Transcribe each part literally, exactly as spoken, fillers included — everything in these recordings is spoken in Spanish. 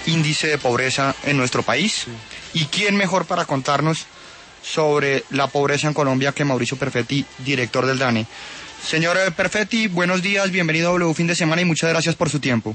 índice de pobreza en nuestro país. ¿Y quién mejor para contarnos sobre la pobreza en Colombia que Mauricio Perfetti, director del DANE? Señor Perfetti, buenos días, bienvenido a W Fin de Semana y muchas gracias por su tiempo.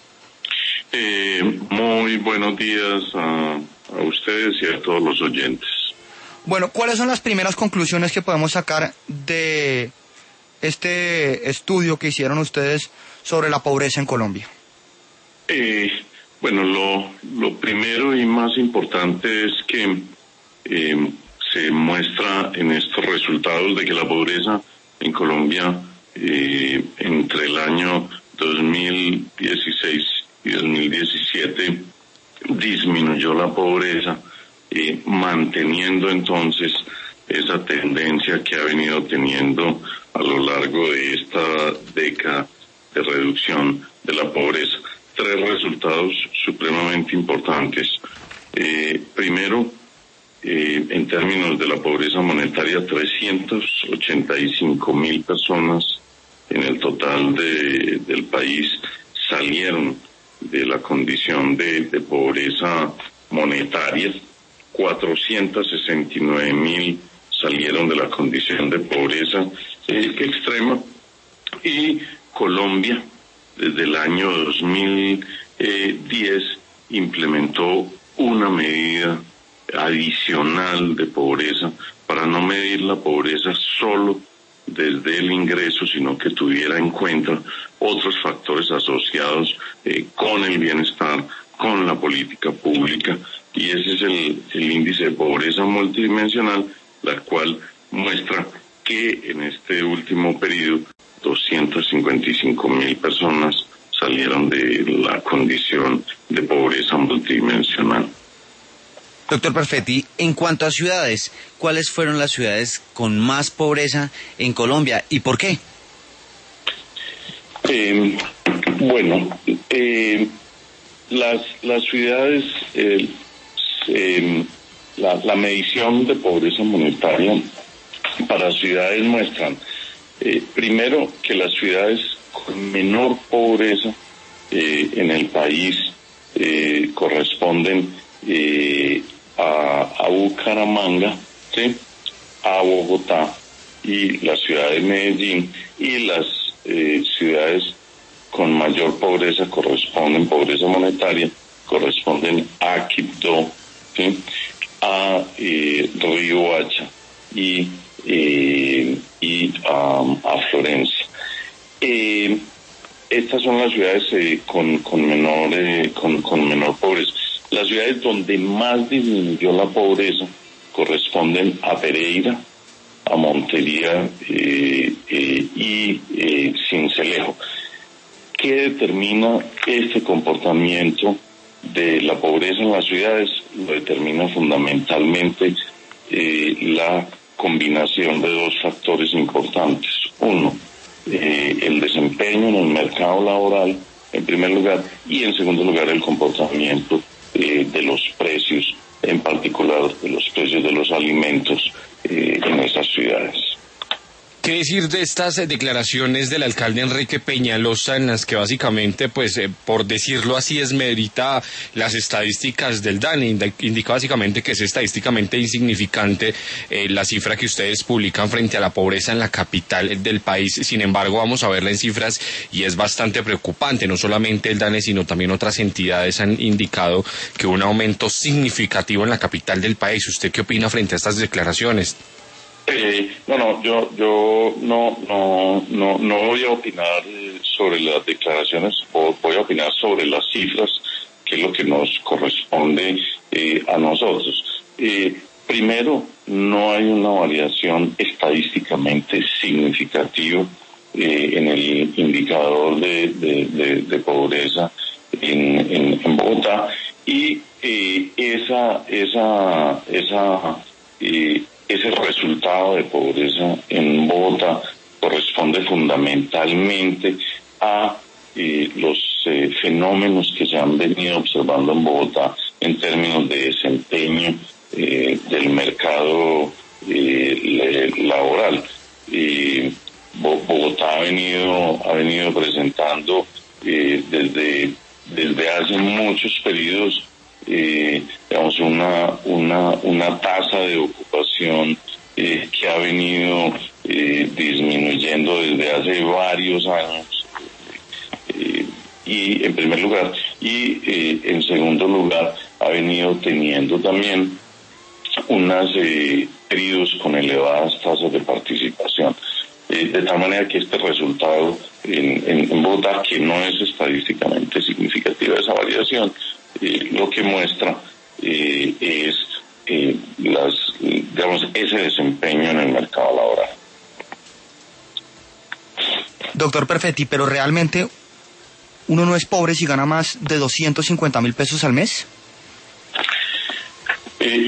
Eh, muy buenos días a, a ustedes y a todos los oyentes. Bueno, ¿cuáles son las primeras conclusiones que podemos sacar de este estudio que hicieron ustedes sobre la pobreza en Colombia? Eh, bueno, lo, lo primero y más importante es que eh, se muestra en estos resultados de que la pobreza en Colombia eh, entre el año dos mil dieciséis y dos mil diecisiete disminuyó la pobreza, eh, manteniendo entonces esa tendencia que ha venido teniendo a lo largo de esta década de reducción de la pobreza. Tres resultados supremamente importantes. Eh, primero, eh, en términos de la pobreza monetaria, trescientos ochenta y cinco mil personas en el total de, del país salieron de la condición de, de pobreza monetaria, cuatrocientos sesenta y nueve mil salieron de la condición de pobreza eh, extrema, y Colombia desde el año dos mil diez implementó una medida adicional de pobreza para no medir la pobreza solo desde el ingreso, sino que tuviera en cuenta otros factores asociados eh, con el bienestar, con la política pública, y ese es el, el índice de pobreza multidimensional, la cual muestra que en este último periodo doscientos cincuenta y cinco mil personas salieron de la condición de pobreza multidimensional. Doctor Perfetti, en cuanto a ciudades, ¿cuáles fueron las ciudades con más pobreza en Colombia y por qué? Eh, bueno, eh, las, las ciudades, eh, eh, la, la medición de pobreza monetaria para ciudades muestran, eh, primero, que las ciudades con menor pobreza eh, en el país eh, corresponden eh, a, a Bucaramanga, ¿sí?, a Bogotá y la ciudad de Medellín, y las eh, ciudades con mayor pobreza corresponden, pobreza monetaria, corresponden a Quibdó, ¿sí?, a eh, Riohacha y, eh, y um, a Florencia. Eh, estas son las ciudades eh, con, con menor eh, con, con menor pobreza. Las ciudades donde más disminuyó la pobreza corresponden a Pereira, a Montería eh, eh, y eh, Sincelejo. ¿Qué determina este comportamiento de la pobreza en las ciudades? Lo determina fundamentalmente eh, la combinación de dos factores importantes. Uno, eh, el desempeño en el mercado laboral, en primer lugar, y en segundo lugar, el comportamiento eh, de los precios, en particular de los precios de los alimentos eh, en esas ciudades. ¿Qué decir de estas eh, declaraciones del alcalde Enrique Peñalosa, en las que básicamente, pues, eh, por decirlo así, desmerita las estadísticas del DANE? Indica básicamente que es estadísticamente insignificante eh, la cifra que ustedes publican frente a la pobreza en la capital del país. Sin embargo, vamos a verla en cifras y es bastante preocupante. No solamente el DANE, sino también otras entidades han indicado que hubo un aumento significativo en la capital del país. ¿Usted qué opina frente a estas declaraciones? Eh, no, no, yo, yo no, no, no, no voy a opinar sobre las declaraciones, voy a opinar sobre las cifras, que es lo que nos corresponde eh, a nosotros. Eh, primero, no hay una variación estadísticamente significativa eh, en el indicador de, de, de, de pobreza en, en, en Bogotá, y eh, esa, esa, esa, eh, ese resultado de pobreza en Bogotá corresponde fundamentalmente a eh, los eh, fenómenos que se han venido observando en Bogotá en términos de desempeño eh, del mercado eh, laboral. Eh, Bogotá ha venido ha venido presentando eh, desde desde hace muchos periodos, eh, digamos, una, una, una tasa de ocupación eh, que ha venido eh, disminuyendo desde hace varios años. Eh, y en primer lugar, y eh, en segundo lugar, ha venido teniendo también unos eh, periodos con elevadas tasas de participación. Eh, de tal manera que este resultado en, en, en Bogotá, que no es estadísticamente significativa esa variación, eh, lo que muestra eh, es eh, las, digamos, ese desempeño en el mercado laboral. Doctor Perfetti, pero realmente uno no es pobre si gana más de doscientos cincuenta mil pesos al mes. Eh,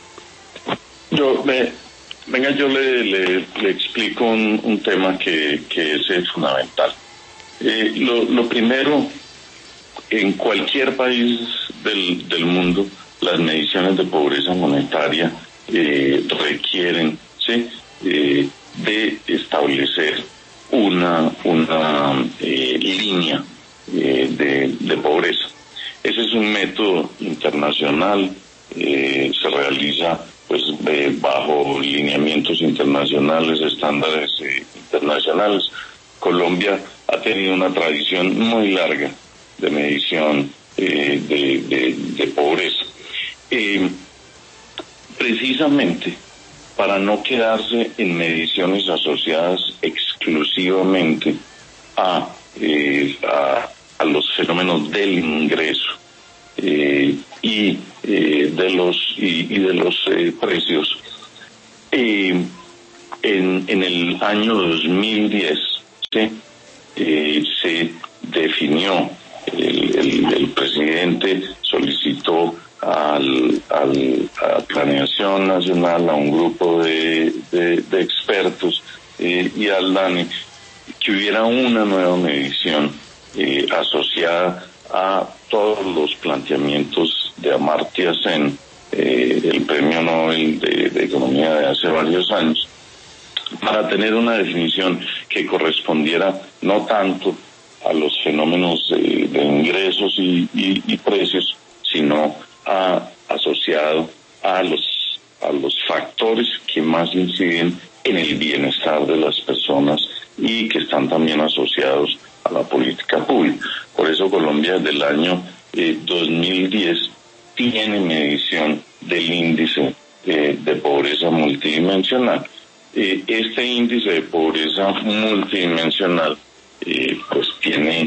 yo me, venga, yo le, le, le explico un, un tema que, que es, es fundamental. Eh, lo, lo primero, en cualquier país del, del mundo, las mediciones de pobreza monetaria eh, requieren, ¿sí?, eh, de establecer una, una eh, línea eh, de, de pobreza. Ese es un método internacional, eh, se realiza pues eh, bajo lineamientos internacionales, estándares eh, internacionales. Colombia ha tenido una tradición muy larga de medición eh, de, de, de pobreza. Eh, precisamente para no quedarse en mediciones asociadas exclusivamente a, eh, a, a los fenómenos del ingreso eh, y eh, de los y, y de los eh, precios. Eh, en, en el año dos mil diez, ¿sí?, eh, se definió, el, el, el presidente solicitó al, al, a Planeación Nacional, a un grupo de, de, de expertos eh, y al DANE, que hubiera una nueva medición eh, asociada a todos los planteamientos de Amartya Sen, eh, el premio Nobel de, de Economía de hace varios años, para tener una definición que correspondiera no tanto a los fenómenos eh, de ingresos y, y, y precios, sino a, asociado a los a los factores que más inciden en el bienestar de las personas y que están también asociados a la política pública. Por eso Colombia desde el año eh, dos mil diez tiene medición del índice eh, de pobreza multidimensional. Eh, este índice de pobreza multidimensional eh, pues tiene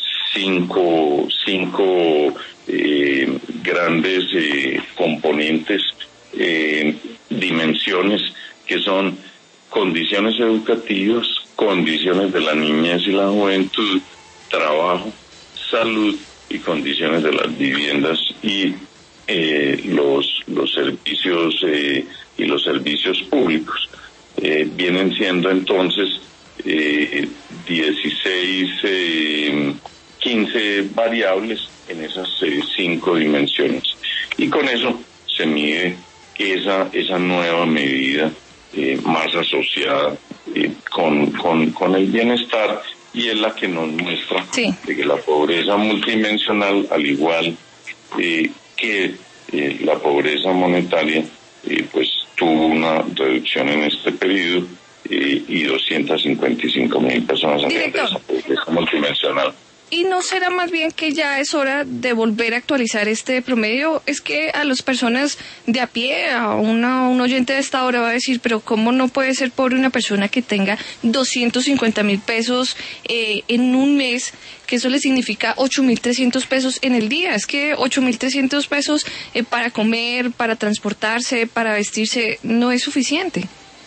cinco cinco eh, grandes eh, componentes, eh, dimensiones, que son condiciones educativas, condiciones de la niñez y la juventud, trabajo, salud y condiciones de las viviendas y eh, los los servicios eh, y los servicios públicos. Eh, vienen siendo entonces eh, dieciséis, eh, quince variables en esas eh, cinco dimensiones, y con eso se mide esa esa nueva medida eh, más asociada eh, con, con con el bienestar, y es la que nos muestra sí. de que la pobreza multidimensional, al igual eh, que eh, la pobreza monetaria, eh, pues tuvo una reducción en este periodo eh, y doscientas cincuenta y cinco mil personas en esa pobreza multidimensional. ¿Y no será más bien que ya es hora de volver a actualizar este promedio? Es que a las personas de a pie, a una, un oyente de esta hora va a decir, pero ¿cómo no puede ser pobre una persona que tenga doscientos cincuenta mil pesos eh, en un mes? Que eso le significa ocho mil trescientos pesos en el día. Es que ocho mil trescientos pesos eh, para comer, para transportarse, para vestirse, no es suficiente.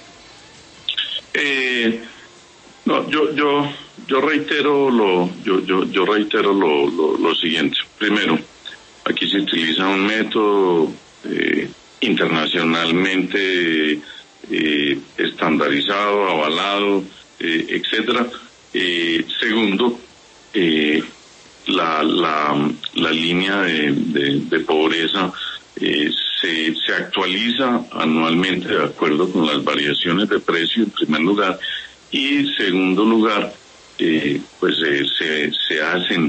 Eh, no, yo, yo, yo reitero lo, yo, yo, yo reitero lo, lo, lo siguiente. Primero, aquí se utiliza un método eh, internacionalmente eh, estandarizado, avalado, eh, etcétera. Eh, segundo, eh, la, la, la línea de, de, de pobreza eh, se, se actualiza anualmente de acuerdo con las variaciones de precio, en primer lugar, y en segundo lugar, eh, pues eh, se, se hacen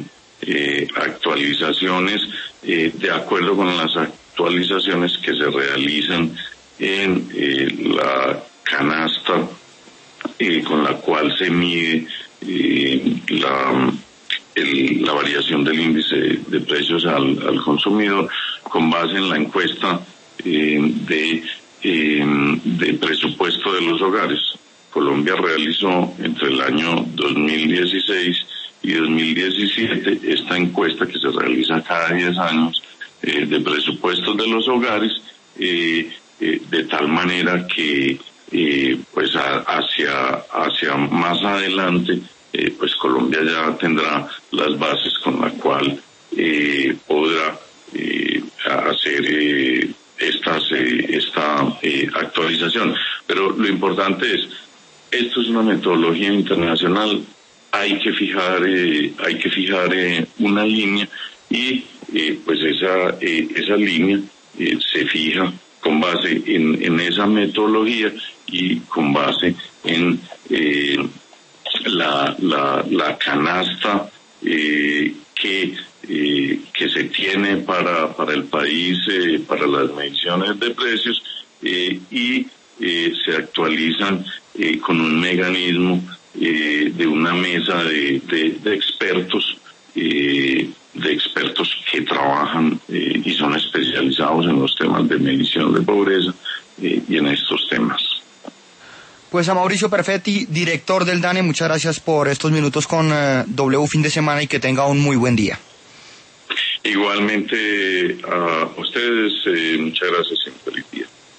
eh, actualizaciones eh, de acuerdo con las actualizaciones que se realizan en eh, la canasta eh, con la cual se mide eh, la, el, la variación del índice de precios al, al consumidor con base en la encuesta eh, de, eh, de presupuesto de los hogares. Colombia realizó entre el año dos mil dieciséis y dos mil diecisiete esta encuesta que se realiza cada diez años eh, de presupuestos de los hogares, eh, eh, de tal manera que eh, pues a, hacia hacia más adelante eh, pues Colombia ya tendrá las bases con la cual eh, podrá eh, hacer eh, estas eh, esta eh, actualización. Pero lo importante es, esto es una metodología internacional, hay que fijar eh, hay que fijar eh, una línea y eh, pues esa eh, esa línea eh, se fija con base en, en esa metodología y con base en eh, la, la la canasta eh, que eh, que se tiene para para el país eh, para las mediciones de precios eh, y eh, se actualizan eh, con un mecanismo eh, de una mesa de, de, de expertos eh, de expertos que trabajan eh, y son especializados en los temas de medición de pobreza eh, y en estos temas. Pues a Mauricio Perfetti, director del DANE, muchas gracias por estos minutos con eh, W Fin de Semana y que tenga un muy buen día. Igualmente a ustedes, eh, muchas gracias. Feliz